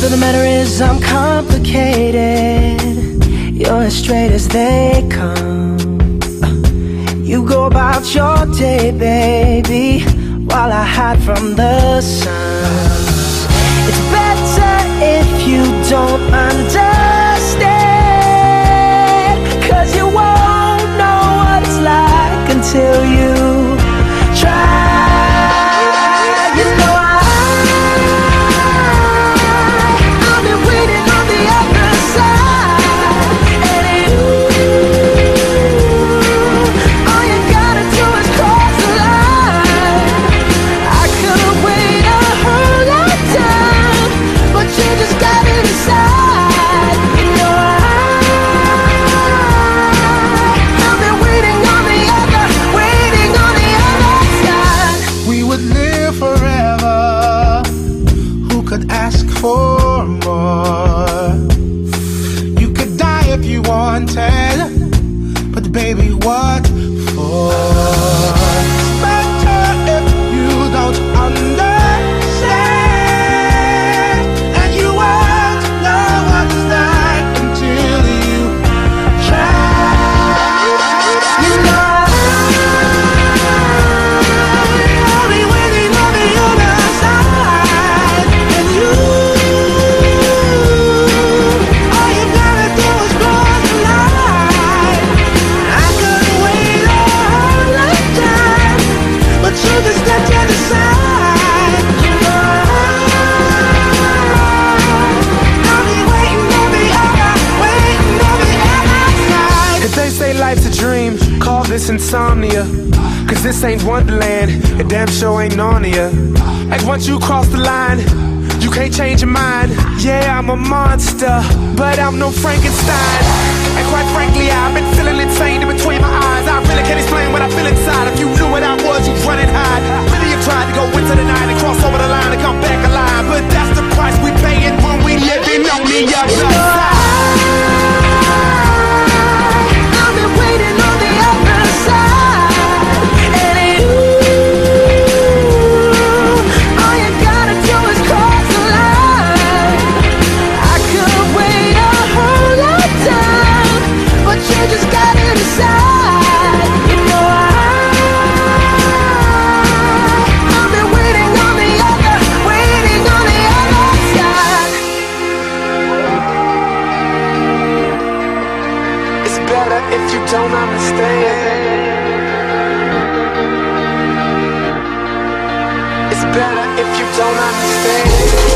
Truth of the matter is I'm complicated. You're as straight as they come. You go about your day, baby, while I hide from the sun. It's better if you don't understand, 'cause you won't know what it's like until you try. You know I've been waiting on the other side, and you, all you gotta do is cross the line. I could've waited a whole lifetime, but you just got it inside. You know I've been waiting on the other side. We would live forever. Who could ask for more? You could die if you wanted, but baby, what for? It's better if you don't understand, and you won't know what it's like until you try. You know I'll be waiting on the other side, and you, all you gotta do is cross the line. I could've waited a whole lifetime, but you just got to decide. You know I'll be waiting on the other side. If they say life's a dream, call this insomnia. 'Cause this ain't Wonderland, it damn sure ain't Narnia. Like once you cross the line, you can't change your mind. Yeah, I'm a monster, but I'm no Frankenstein. And quite frankly, I've been feeling insane in between my eyes. I really can't explain what I feel inside. If you knew what I was, you'd run and hide. Many have tried to go into the night and cross over the line and come back alive, but that's the price we paying when we living on the other side. I've been waiting on the other side, and you, all you gotta do is cross the line. I could've waited a whole lifetime, but you just got it inside. You know I've been waiting on the other side. It's better if you don't understand. It's better if you don't understand.